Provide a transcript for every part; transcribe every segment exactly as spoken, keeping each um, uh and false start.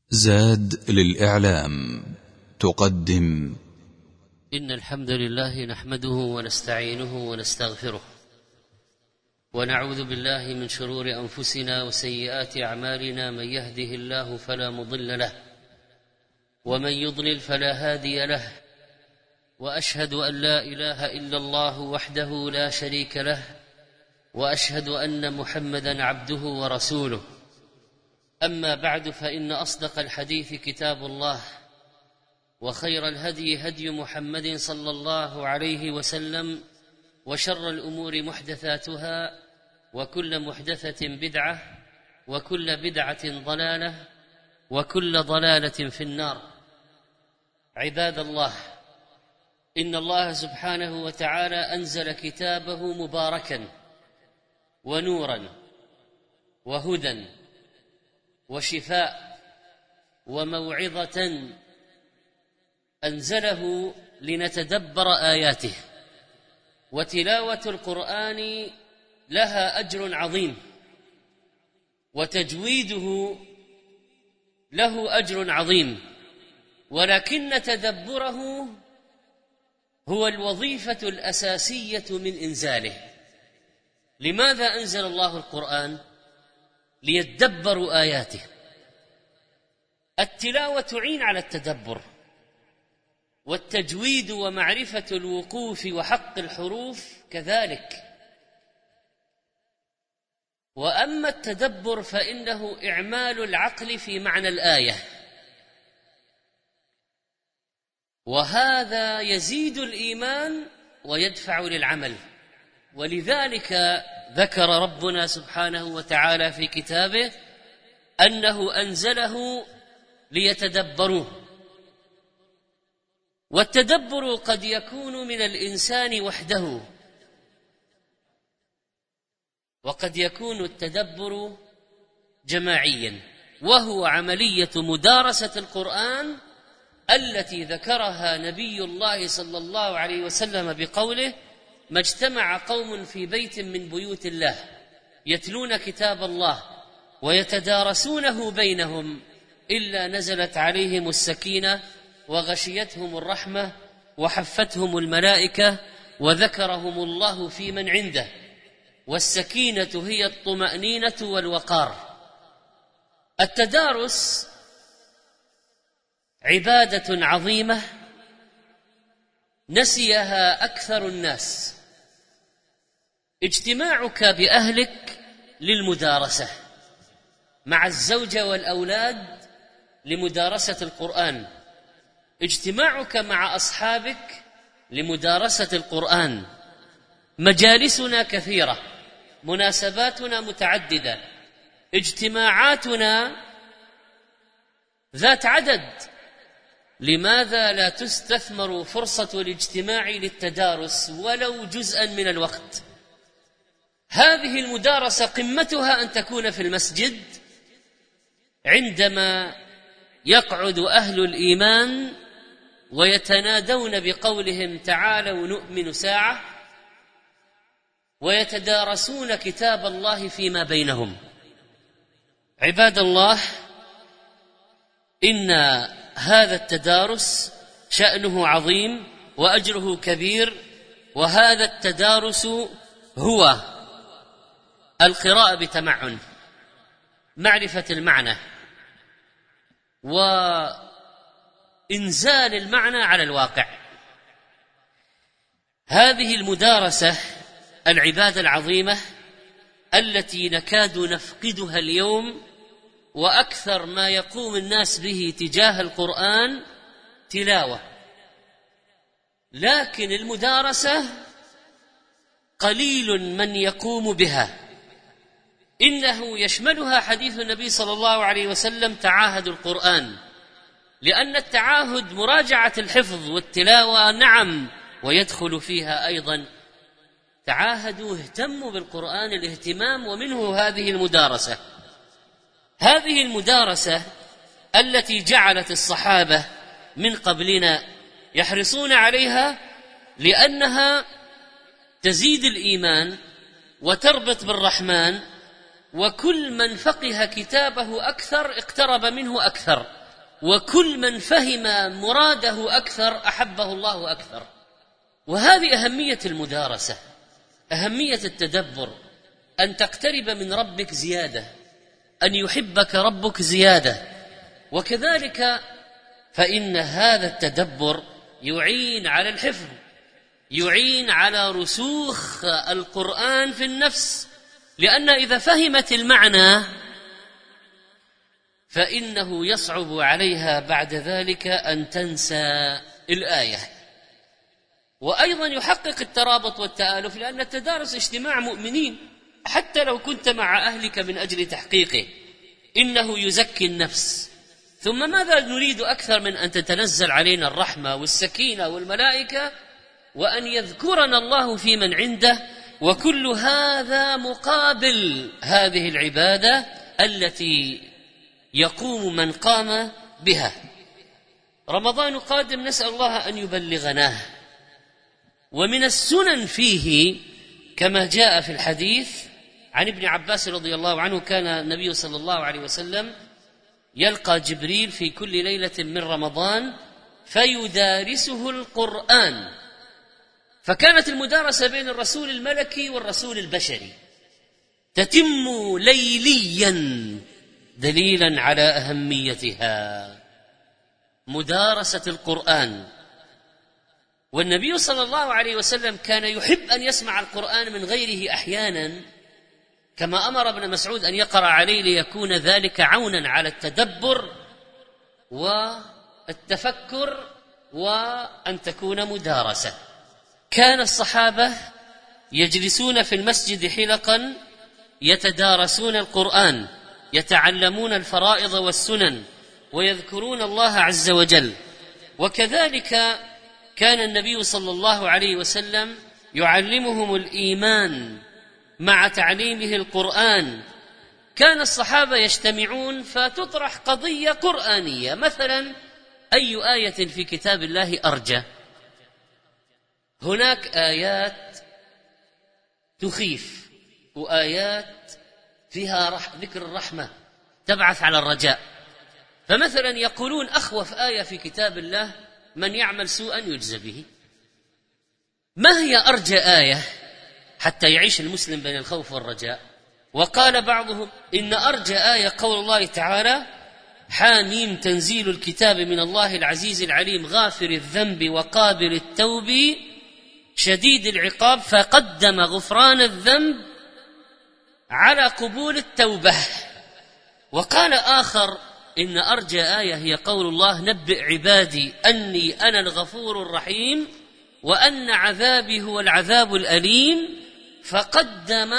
زاد للإعلام تقدم. إن الحمد لله نحمده ونستعينه ونستغفره ونعوذ بالله من شرور أنفسنا وسيئات أعمالنا. من يهده الله فلا مضل له ومن يضلل فلا هادي له، وأشهد أن لا إله إلا الله وحده لا شريك له، وأشهد أن محمدا عبده ورسوله. أما بعد، فإن أصدق الحديث كتاب الله، وخير الهدي هدي محمد صلى الله عليه وسلم، وشر الأمور محدثاتها، وكل محدثة بدعة، وكل بدعة ضلالة، وكل ضلالة في النار. عباد الله، إن الله سبحانه وتعالى أنزل كتابه مباركا ونورا وهدى وشفاء وموعظة، أنزله لنتدبر آياته. وتلاوة القرآن لها أجر عظيم، وتجويده له أجر عظيم، ولكن تدبره هو الوظيفة الأساسية من إنزاله. لماذا أنزل الله القرآن؟ ليتدبروا آياته. التلاوة تعين على التدبر، والتجويد ومعرفة الوقوف وحق الحروف كذلك. وأما التدبر فإنه إعمال العقل في معنى الآية، وهذا يزيد الإيمان ويدفع للعمل. ولذلك ذكر ربنا سبحانه وتعالى في كتابه أنه أنزله ليتدبروه. والتدبر قد يكون من الإنسان وحده، وقد يكون التدبر جماعيا، وهو عملية مدارسة القرآن التي ذكرها نبي الله صلى الله عليه وسلم بقوله: ما اجتمع قوم في بيت من بيوت الله يتلون كتاب الله ويتدارسونه بينهم إلا نزلت عليهم السكينة وغشيتهم الرحمة وحفتهم الملائكة وذكرهم الله في من عنده. والسكينة هي الطمأنينة والوقار. التدارس عبادة عظيمة نسيها أكثر الناس. اجتماعك بأهلك للمدارسة، مع الزوجة والأولاد لمدارسة القرآن، اجتماعك مع أصحابك لمدارسة القرآن. مجالسنا كثيرة، مناسباتنا متعددة، اجتماعاتنا ذات عدد. لماذا لا تستثمر فرصة الاجتماع للتدارس ولو جزءا من الوقت؟ هذه المدارسة قمتها أن تكون في المسجد، عندما يقعد أهل الإيمان ويتنادون بقولهم: تعالوا نؤمن ساعة، ويتدارسون كتاب الله فيما بينهم. عباد الله، إن هذا التدارس شأنه عظيم وأجره كبير. وهذا التدارس هو القراءة بتمعن، معرفة المعنى وإنزال المعنى على الواقع. هذه المدارسة العبادة العظيمة التي نكاد نفقدها اليوم، وأكثر ما يقوم الناس به تجاه القرآن تلاوة، لكن المدارسة قليل من يقوم بها. إنه يشملها حديث النبي صلى الله عليه وسلم: تعاهدوا القرآن. لأن التعاهد مراجعة الحفظ والتلاوة، نعم، ويدخل فيها أيضا تعاهدوا، اهتموا بالقرآن الاهتمام، ومنه هذه المدارسة. هذه المدارسة التي جعلت الصحابة من قبلنا يحرصون عليها، لأنها تزيد الإيمان وتربط بالرحمن، وكل من فقه كتابه أكثر اقترب منه أكثر، وكل من فهم مراده أكثر أحبه الله أكثر. وهذه أهمية المدارسة، أهمية التدبر، أن تقترب من ربك زيادة، أن يحبك ربك زيادة. وكذلك فإن هذا التدبر يعين على الحفظ، يعين على رسوخ القرآن في النفس، لأن إذا فهمت المعنى فإنه يصعب عليها بعد ذلك أن تنسى الآية. وأيضا يحقق الترابط والتآلف، لأن التدارس اجتماع مؤمنين، حتى لو كنت مع أهلك من أجل تحقيقه إنه يزكي النفس. ثم ماذا نريد أكثر من أن تتنزل علينا الرحمة والسكينة والملائكة وأن يذكرنا الله في من عنده، وكل هذا مقابل هذه العبادة التي يقوم من قام بها. رمضان قادم، نسأل الله أن يبلغناه. ومن السنن فيه كما جاء في الحديث عن ابن عباس رضي الله عنه، كان النبي صلى الله عليه وسلم يلقى جبريل في كل ليلة من رمضان فيدارسه القرآن، فكانت المدارسة بين الرسول الملكي والرسول البشري تتم ليليا، دليلا على أهميتها مدارسة القرآن. والنبي صلى الله عليه وسلم كان يحب أن يسمع القرآن من غيره أحيانا، كما أمر ابن مسعود أن يقرأ عليه ليكون ذلك عونا على التدبر والتفكر وأن تكون مدارسة. كان الصحابة يجلسون في المسجد حلقا يتدارسون القرآن، يتعلمون الفرائض والسنن ويذكرون الله عز وجل. وكذلك كان النبي صلى الله عليه وسلم يعلمهم الإيمان مع تعليمه القرآن. كان الصحابة يجتمعون فتطرح قضية قرآنية، مثلا أي آية في كتاب الله أرجى؟ هناك آيات تخيف وآيات فيها رح ذكر الرحمة تبعث على الرجاء. فمثلا يقولون أخوف آية في كتاب الله من يعمل سوءا يجزى به. ما هي أرجى آية حتى يعيش المسلم بين الخوف والرجاء؟ وقال بعضهم إن أرجى آية قول الله تعالى حاميم تنزيل الكتاب من الله العزيز العليم غافر الذنب وقابل التوب شديد العقاب، فقدم غفران الذنب على قبول التوبة. وقال آخر إن أرجى آية هي قول الله نبئ عبادي أني أنا الغفور الرحيم وأن عذابي هو العذاب الأليم، فقدم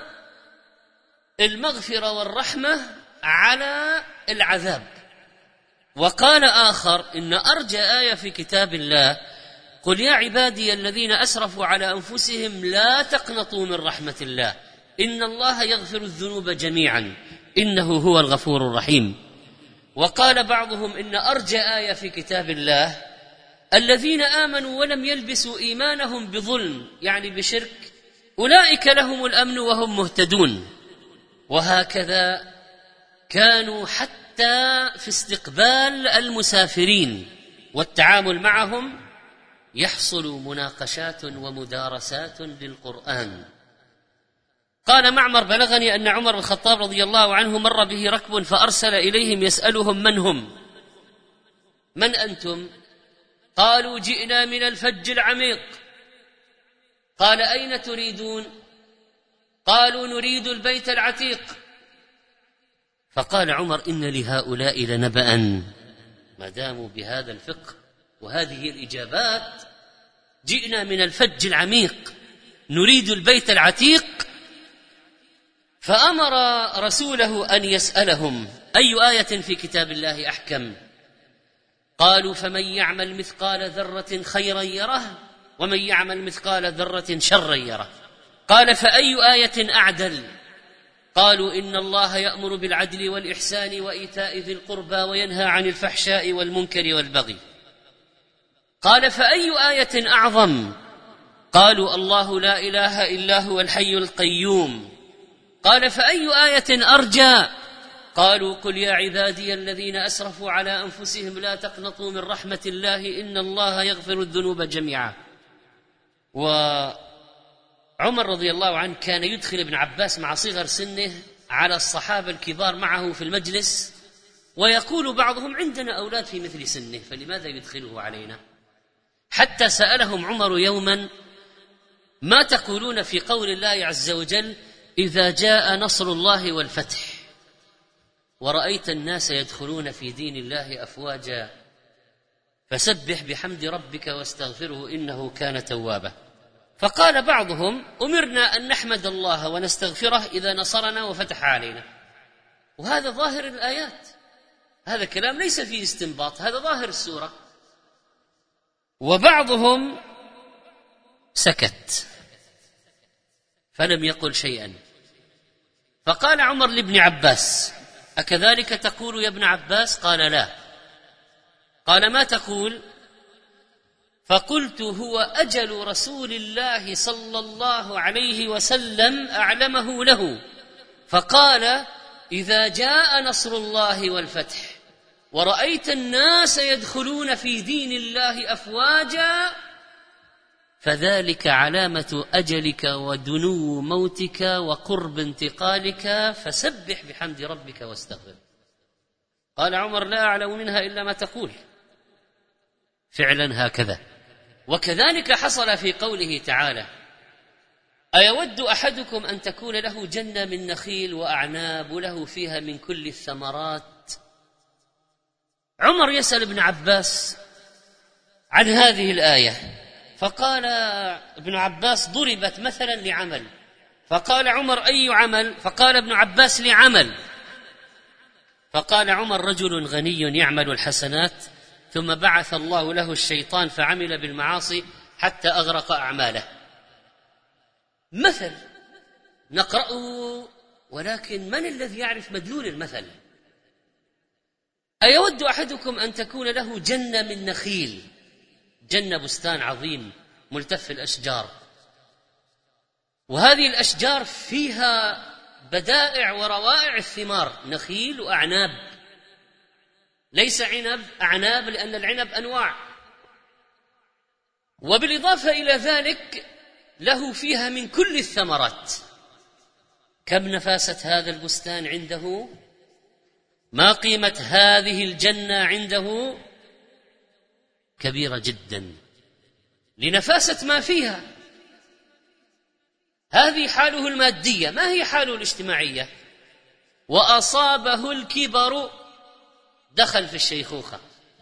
المغفرة والرحمة على العذاب. وقال آخر إن أرجى آية في كتاب الله قل يا عبادي الذين أسرفوا على أنفسهم لا تقنطوا من رحمة الله إن الله يغفر الذنوب جميعا إنه هو الغفور الرحيم. وقال بعضهم إن أرجى آية في كتاب الله الذين آمنوا ولم يلبسوا إيمانهم بظلم، يعني بشرك، أولئك لهم الأمن وهم مهتدون. وهكذا كانوا حتى في استقبال المسافرين والتعامل معهم يحصل مناقشات ومدارسات للقرآن. قال معمر بلغني أن عمر بن الخطاب رضي الله عنه مر به ركب فأرسل إليهم يسألهم من هم؟ من أنتم؟ قالوا جئنا من الفج العميق. قال أين تريدون؟ قالوا نريد البيت العتيق. فقال عمر إن لهؤلاء لنبأ، ما داموا بهذا الفقه وهذه الإجابات، جئنا من الفج العميق نريد البيت العتيق. فأمر رسوله أن يسألهم أي آية في كتاب الله أحكم؟ قالوا فمن يعمل مثقال ذرة خيرا يره ومن يعمل مثقال ذرة شرا يره. قال فأي آية أعدل؟ قالوا إن الله يأمر بالعدل والإحسان وإيتاء ذي القربى وينهى عن الفحشاء والمنكر والبغي. قال فأي آية أعظم؟ قالوا الله لا إله إلا هو الحي القيوم. قال فأي آية أرجى؟ قالوا قل يا عبادي الذين أسرفوا على أنفسهم لا تقنطوا من رحمة الله إن الله يغفر الذنوب جميعا. وعمر رضي الله عنه كان يدخل ابن عباس مع صغر سنه على الصحابة الكبار معه في المجلس، ويقول بعضهم عندنا أولاد في مثل سنه فلماذا يدخله علينا؟ حتى سألهم عمر يوما ما تقولون في قول الله عز وجل إذا جاء نصر الله والفتح ورأيت الناس يدخلون في دين الله أفواجا فسبح بحمد ربك واستغفره إنه كان توابا. فقال بعضهم أمرنا أن نحمد الله ونستغفره إذا نصرنا وفتح علينا، وهذا ظاهر الآيات، هذا كلام ليس فيه استنباط، هذا ظاهر السورة. وبعضهم سكت فلم يقل شيئا، فقال عمر لابن عباس أكذلك تقول يا ابن عباس؟ قال لا. قال ما تقول؟ فقلت هو أجل رسول الله صلى الله عليه وسلم أعلمه له، فقال إذا جاء نصر الله والفتح ورأيت الناس يدخلون في دين الله أفواجا فذلك علامة أجلك ودنو موتك وقرب انتقالك فسبح بحمد ربك واستغفر. قال عمر لا أعلم منها إلا ما تقول. فعلا هكذا. وكذلك حصل في قوله تعالى أيود أحدكم أن تكون له جنة من نخيل وأعناب له فيها من كل الثمرات. عمر يسأل ابن عباس عن هذه الآية، فقال ابن عباس ضربت مثلا لعمل، فقال عمر أي عمل؟ فقال ابن عباس لعمل، فقال عمر رجل غني يعمل الحسنات ثم بعث الله له الشيطان فعمل بالمعاصي حتى أغرق أعماله. مثل نقرأه، ولكن من الذي يعرف مدلول المثل؟ أيود أحدكم أن تكون له جنة من نخيل، جنة بستان عظيم ملتف الأشجار، وهذه الأشجار فيها بدائع وروائع الثمار، نخيل وأعناب، ليس عنب، أعناب، لأن العنب أنواع، وبالإضافة إلى ذلك له فيها من كل الثمرات. كم نفاسة هذا البستان عنده؟ ما قيمة هذه الجنة عنده؟ كبيرة جدا لنفاسة ما فيها. هذه حاله المادية، ما هي حاله الاجتماعية؟ وأصابه الكبر، دخل في الشيخوخة،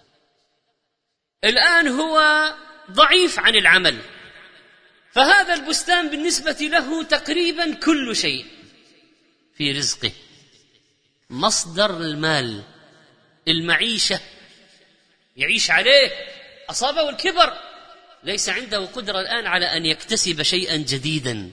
الآن هو ضعيف عن العمل، فهذا البستان بالنسبة له تقريبا كل شيء في رزقه، مصدر المال، المعيشة، يعيش عليه. أصابه الكبر، ليس عنده قدرة الآن على أن يكتسب شيئا جديدا،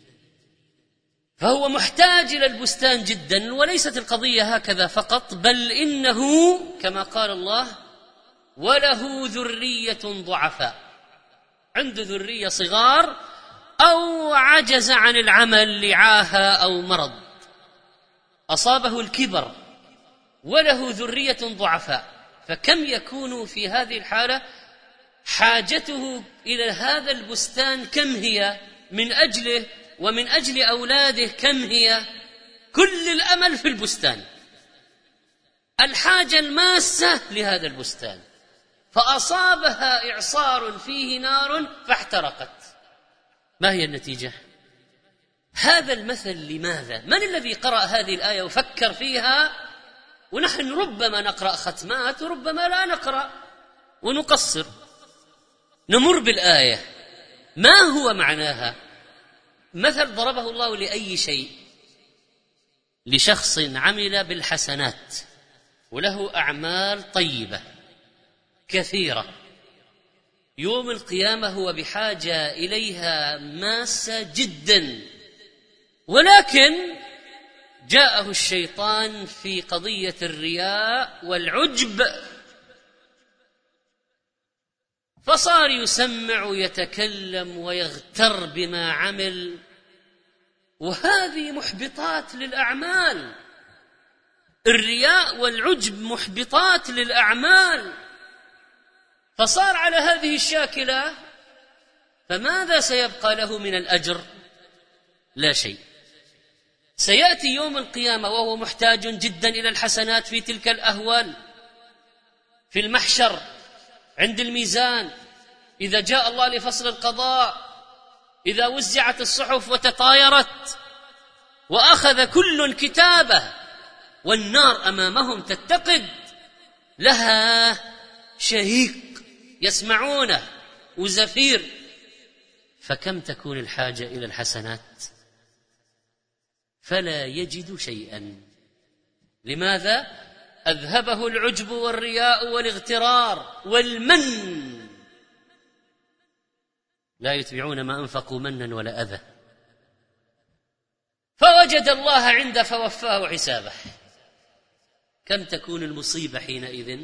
فهو محتاج إلى البستان جدا. وليست القضية هكذا فقط، بل إنه كما قال الله وله ذرية ضعفاء، عنده ذرية صغار أو عجز عن العمل لعاهة أو مرض، أصابه الكبر وله ذرية ضعفاء، فكم يكون في هذه الحالة حاجته إلى هذا البستان؟ كم هي من أجله ومن أجل أولاده؟ كم هي؟ كل الأمل في البستان، الحاجة الماسة لهذا البستان، فأصابها إعصار فيه نار فاحترقت. ما هي النتيجة؟ هذا المثل لماذا؟ من الذي قرأ هذه الآية وفكر فيها؟ ونحن ربما نقرأ ختمات وربما لا نقرأ ونقصر، نمر بالآية ما هو معناها. مثل ضربه الله لأي شيء، لشخص عمل بالحسنات وله أعمال طيبة كثيرة، يوم القيامة هو بحاجة إليها ماسة جدا، ولكن جاءه الشيطان في قضية الرياء والعجب فصار يسمع ويتكلم ويغتر بما عمل، وهذه محبطات للأعمال. الرياء والعجب محبطات للأعمال، فصار على هذه الشاكلة، فماذا سيبقى له من الأجر؟ لا شيء. سيأتي يوم القيامة وهو محتاج جدا إلى الحسنات في تلك الأهوال، في المحشر عند الميزان، إذا جاء الله لفصل القضاء، إذا وزعت الصحف وتطايرت وأخذ كل كتابه، والنار أمامهم تتقد، لها شهيق يسمعونه وزفير، فكم تكون الحاجة إلى الحسنات؟ فلا يجد شيئا. لماذا؟ أذهبه العجب والرياء والاغترار والمن، لا يتبعون ما أنفقوا منا ولا أذى، فوجد الله عنده فوفاه حسابه. كم تكون المصيبة حينئذ؟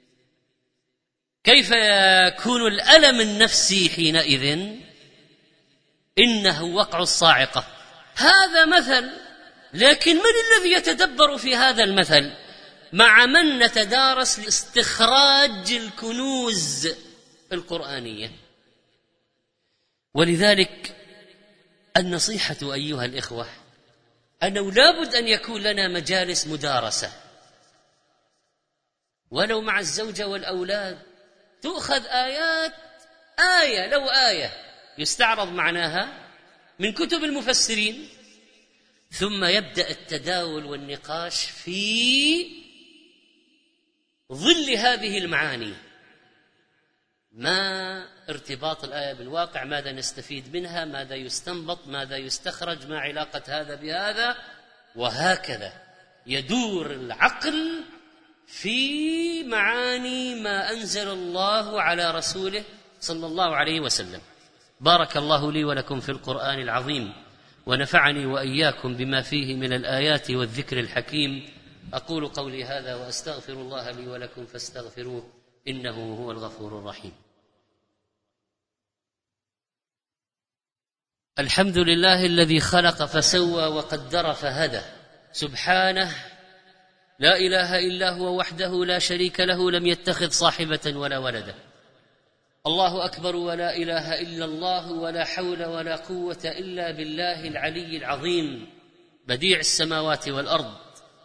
كيف يكون الألم النفسي حينئذ؟ إنه وقع الصاعقة. هذا مثل، لكن من الذي يتدبر في هذا المثل مع من نتدارس لاستخراج الكنوز القرآنية؟ ولذلك النصيحة أيها الإخوة أنه لابد أن يكون لنا مجالس مدارسة، ولو مع الزوجة والأولاد، تؤخذ آيات، آية لو آية يستعرض معناها من كتب المفسرين، ثم يبدأ التداول والنقاش في ظل هذه المعاني. ما ارتباط الآية بالواقع؟ ماذا نستفيد منها؟ ماذا يستنبط؟ ماذا يستخرج؟ ما علاقة هذا بهذا؟ وهكذا يدور العقل في معاني ما أنزل الله على رسوله صلى الله عليه وسلم. بارك الله لي ولكم في القرآن العظيم، ونفعني وإياكم بما فيه من الآيات والذكر الحكيم. أقول قولي هذا وأستغفر الله لي ولكم فاستغفروه إنه هو الغفور الرحيم. الحمد لله الذي خلق فسوى وقدر فهدى، سبحانه لا إله إلا هو وحده لا شريك له، لم يتخذ صاحبة ولا ولدا. الله أكبر، ولا إله إلا الله، ولا حول ولا قوة إلا بالله العلي العظيم، بديع السماوات والأرض،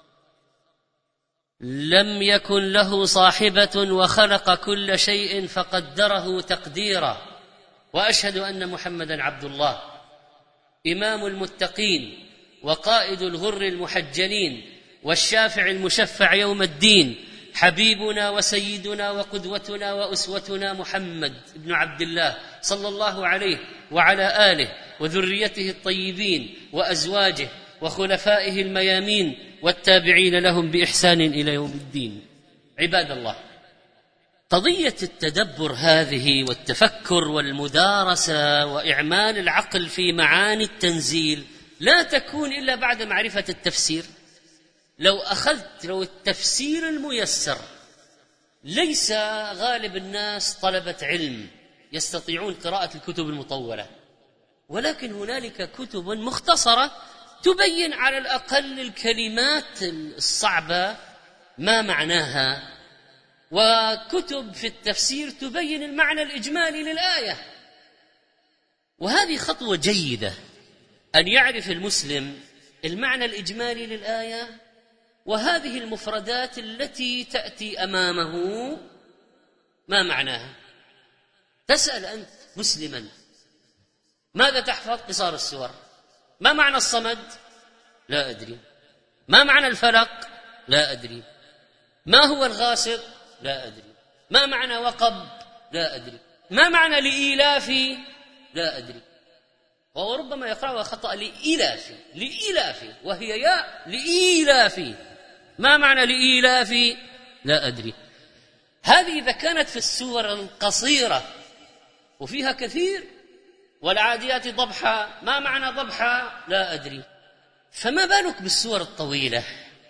لم يكن له صاحبة وخلق كل شيء فقدره تقديرا. وأشهد أن محمدا عبد الله، إمام المتقين وقائد الغر المحجلين والشافع المشفع يوم الدين، حبيبنا وسيدنا وقدوتنا وأسوتنا محمد بن عبد الله صلى الله عليه وعلى آله وذريته الطيبين وأزواجه وخلفائه الميامين والتابعين لهم بإحسان إلى يوم الدين. عباد الله، قضية التدبر هذه والتفكر والمدارسة وإعمال العقل في معاني التنزيل لا تكون إلا بعد معرفة التفسير. لو أخذت لو التفسير الميسر، ليس غالب الناس طلبة علم يستطيعون قراءة الكتب المطولة، ولكن هنالك كتب مختصرة تبين على الأقل الكلمات الصعبة ما معناها، وكتب في التفسير تبين المعنى الإجمالي للآية. وهذه خطوة جيدة، أن يعرف المسلم المعنى الإجمالي للآية، وهذه المفردات التي تأتي أمامه ما معناها. تسأل أنت مسلما ماذا تحفظ؟ قصار السور. ما معنى الصمد؟ لا أدري. ما معنى الفلق؟ لا أدري. ما هو الغاسق؟ لا أدري. ما معنى وقب؟ لا أدري. ما معنى لإيلافي؟ لا أدري. وهو ربما يقرأها خطأ لإيلافي، لإيلافي وهي يا لإيلافي. ما معنى لإيلافي؟ لا أدري. هذه إذا كانت في السور القصيرة وفيها كثير. والعاديات ضبحا، ما معنى ضبحا؟ لا أدري. فما بالك بالسور الطويلة؟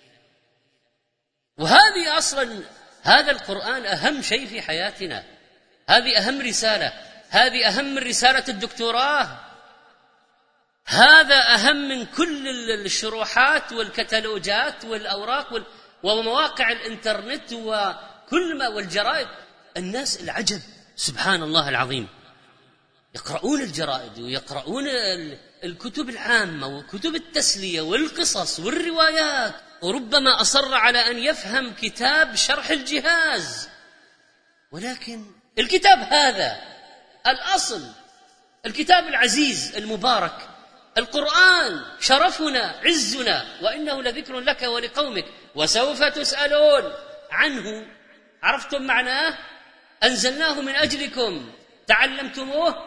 وهذه أصلا هذا القرآن أهم شيء في حياتنا، هذه أهم رسالة، هذه أهم من رسالة الدكتوراه، هذا أهم من كل الشروحات والكتالوجات والأوراق وال... ومواقع الإنترنت وكل ما والجرائد. الناس العجب سبحان الله العظيم، يقرؤون الجرائد ويقرؤون الكتب العامة وكتب التسلية والقصص والروايات، وربما أصر على أن يفهم كتاب شرح الجهاز، ولكن الكتاب هذا الأصل، الكتاب العزيز المبارك القرآن شرفنا عزنا، وإنه لذكر لك ولقومك وسوف تسألون عنه. عرفتم معناه؟ أنزلناه من أجلكم، تعلمتموه.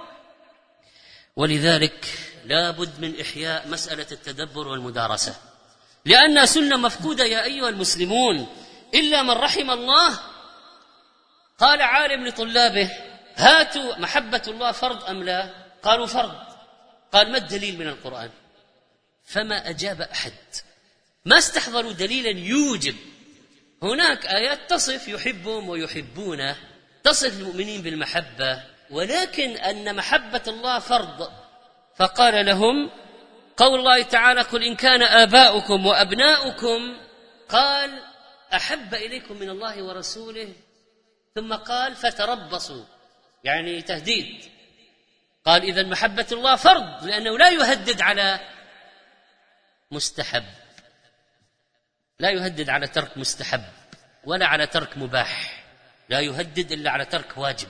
ولذلك لا بد من إحياء مسألة التدبر والمدارسة، لأنها سنة مفقودة يا أيها المسلمون إلا من رحم الله. قال عالم لطلابه: هاتوا محبة الله فرض أم لا؟ قالوا فرض. قال: ما الدليل من القرآن؟ فما أجاب أحد، ما استحضروا دليلا يوجب. هناك آيات تصف يحبهم ويحبونه، تصف المؤمنين بالمحبة، ولكن أن محبة الله فرض. فقال لهم قول الله تعالى: قل إن كان آباؤكم وأبناؤكم، قال: أحب إليكم من الله ورسوله، ثم قال: فتربصوا، يعني تهديد. قال: إذن محبة الله فرض، لأنه لا يهدد على مستحب، لا يهدد على ترك مستحب ولا على ترك مباح، لا يهدد إلا على ترك واجب.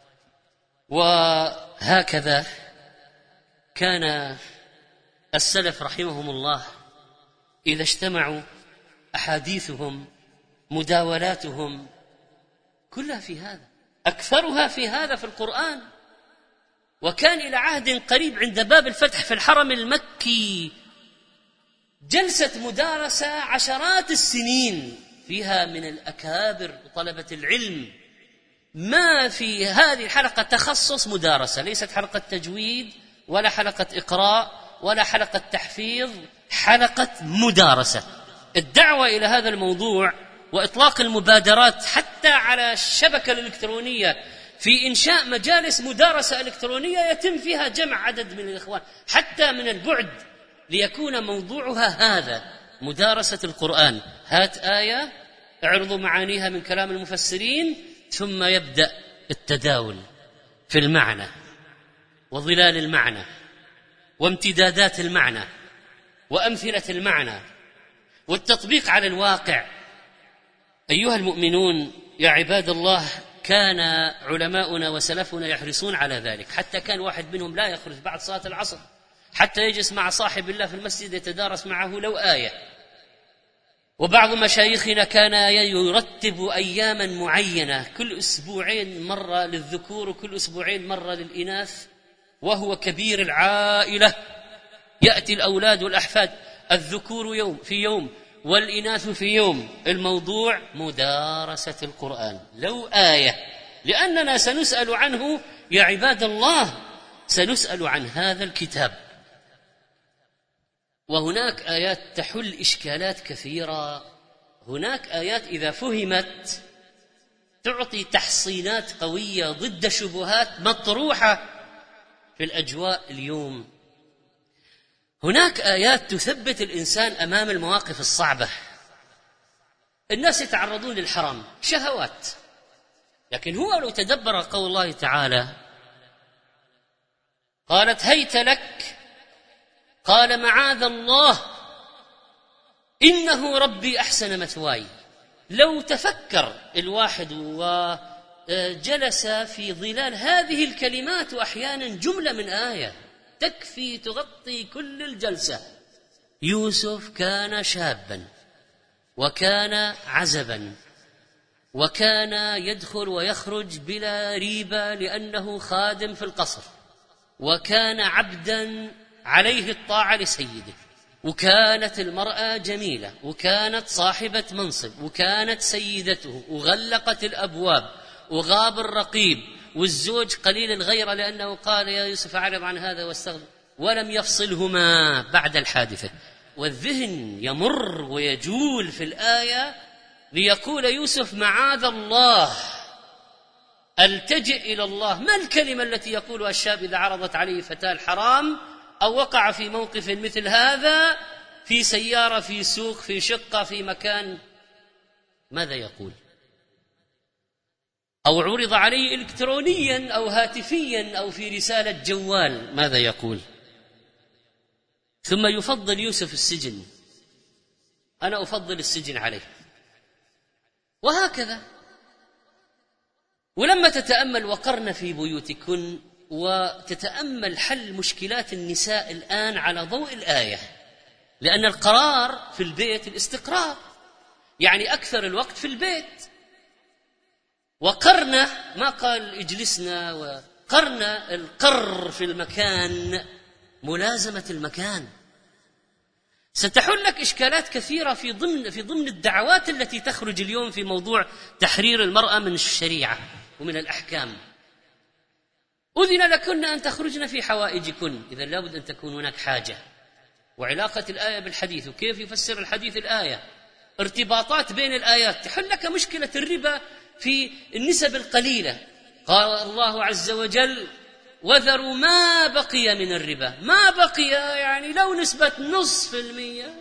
وهكذا كان السلف رحمهم الله إذا اجتمعوا أحاديثهم مداولاتهم كلها في هذا، أكثرها في هذا في القرآن. وكان إلى عهد قريب عند باب الفتح في الحرم المكي جلسة مدارسة عشرات السنين فيها من الأكابر وطلبة العلم. ما في هذه الحلقة تخصص مدارسة، ليست حلقة تجويد ولا حلقة إقراء ولا حلقة تحفيظ، حلقة مدارسة. الدعوة إلى هذا الموضوع وإطلاق المبادرات حتى على الشبكة الإلكترونية في إنشاء مجالس مدارسة إلكترونية يتم فيها جمع عدد من الإخوان حتى من البعد، ليكون موضوعها هذا: مدارسة القرآن. هات آية، اعرضوا معانيها من كلام المفسرين، ثم يبدأ التداول في المعنى وظلال المعنى وامتدادات المعنى وأمثلة المعنى والتطبيق على الواقع. أيها المؤمنون يا عباد الله، كان علماؤنا وسلفنا يحرصون على ذلك، حتى كان واحد منهم لا يخرج بعد صلاة العصر حتى يجلس مع صاحب الله في المسجد يتدارس معه لو آية. وبعض مشايخنا كان يرتب أياما معينة، كل أسبوعين مرة للذكور وكل أسبوعين مرة للإناث، وهو كبير العائلة. يأتي الأولاد والأحفاد، الذكور يوم في يوم والإناث في يوم. الموضوع مدارسة القرآن لو آية، لأننا سنسأل عنه يا عباد الله، سنسأل عن هذا الكتاب. وهناك آيات تحل إشكالات كثيرة، هناك آيات إذا فهمت تعطي تحصينات قوية ضد شبهات مطروحة في الأجواء اليوم. هناك آيات تثبت الإنسان أمام المواقف الصعبة. الناس يتعرضون للحرام، شهوات، لكن هو لو تدبر قول الله تعالى: قالت هيت لك، قال معاذ الله إنه ربي أحسن مثواي. لو تفكر الواحد وجلس في ظلال هذه الكلمات، وأحيانا جملة من آية تكفي تغطي كل الجلسة. يوسف كان شابا وكان عزبا وكان يدخل ويخرج بلا ريبة لأنه خادم في القصر، وكان عبدا عليه الطاعة لسيده، وكانت المرأة جميلة، وكانت صاحبة منصب، وكانت سيدته، وغلقت الأبواب، وغاب الرقيب، والزوج قليل الغيرة لأنه قال يا يوسف أعرض عن هذا واستغفر، ولم يفصلهما بعد الحادثة. والذهن يمر ويجول في الآية ليقول يوسف معاذ الله، ألتجئ إلى الله. ما الكلمة التي يقولها الشاب إذا عرضت عليه فتاة الحرام أو وقع في موقف مثل هذا، في سيارة، في سوق، في شقة، في مكان؟ ماذا يقول؟ أو عرض عليه إلكترونيا أو هاتفيا أو في رسالة جوال، ماذا يقول؟ ثم يفضل يوسف السجن، أنا أفضل السجن عليه، وهكذا. ولما تتأمل وقرن في بيوتكن وتتأمل حل مشكلات النساء الآن على ضوء الآية، لأن القرار في البيت الاستقرار، يعني أكثر الوقت في البيت. وقرن ما قال اجلسنا، وقرن القر في المكان، ملازمة المكان. ستحل لك إشكالات كثيرة في ضمن في ضمن الدعوات التي تخرج اليوم في موضوع تحرير المرأة من الشريعة ومن الأحكام. أذن لكن أن تخرجن في حوائجكن، إذا لابد أن تكون هناك حاجة. وعلاقة الآية بالحديث، وكيف يفسر الحديث الآية، ارتباطات بين الآيات. تحل لك مشكلة الربا في النسب القليلة، قال الله عز وجل: وذروا ما بقي من الربا. ما بقي يعني لو نسبة نصف المية.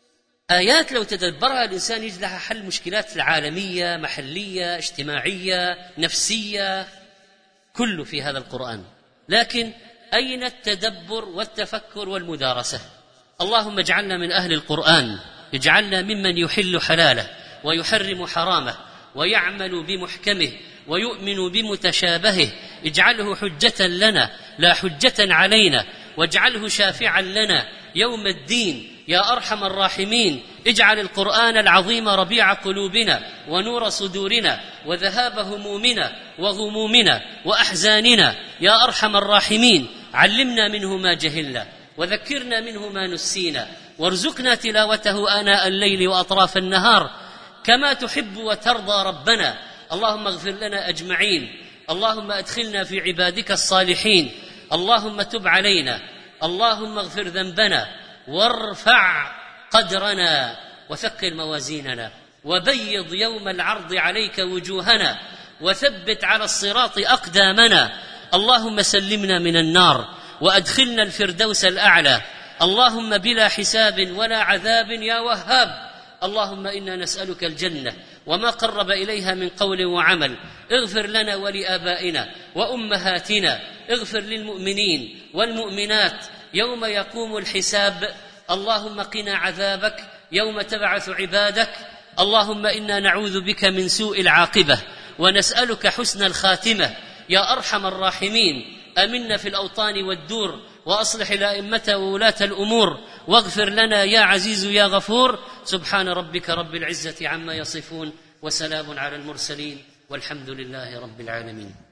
آيات لو تدبرها الإنسان يجد لها حل مشكلات العالمية، محلية، اجتماعية، نفسية، كله في هذا القرآن. لكن أين التدبر والتفكر والمدارسة؟ اللهم اجعلنا من أهل القرآن، اجعلنا ممن يحل حلاله ويحرم حرامه ويعمل بمحكمه ويؤمن بمتشابهه. اجعله حجة لنا لا حجة علينا، واجعله شافعا لنا يوم الدين يا أرحم الراحمين. اجعل القرآن العظيم ربيع قلوبنا ونور صدورنا وذهاب همومنا وغمومنا وأحزاننا يا أرحم الراحمين. علمنا منه ما جهلنا وذكرنا منه ما نسينا، وارزقنا تلاوته آناء الليل وأطراف النهار كما تحب وترضى ربنا. اللهم اغفر لنا أجمعين، اللهم أدخلنا في عبادك الصالحين، اللهم تب علينا، اللهم اغفر ذنبنا وارفع قدرنا وثقل موازيننا، وبيض يوم العرض عليك وجوهنا، وثبت على الصراط أقدامنا. اللهم سلمنا من النار وأدخلنا الفردوس الأعلى، اللهم بلا حساب ولا عذاب يا وهاب. اللهم إنا نسألك الجنة وما قرب إليها من قول وعمل. اغفر لنا ولآبائنا وأمهاتنا، اغفر للمؤمنين والمؤمنات يوم يقوم الحساب. اللهم قنا عذابك يوم تبعث عبادك. اللهم إنا نعوذ بك من سوء العاقبة ونسألك حسن الخاتمة يا أرحم الراحمين. أمنا في الأوطان والدور، وأصلح الأئمة وولاة الأمور، واغفر لنا يا عزيز يا غفور. سبحان ربك رب العزة عما يصفون، وسلام على المرسلين، والحمد لله رب العالمين.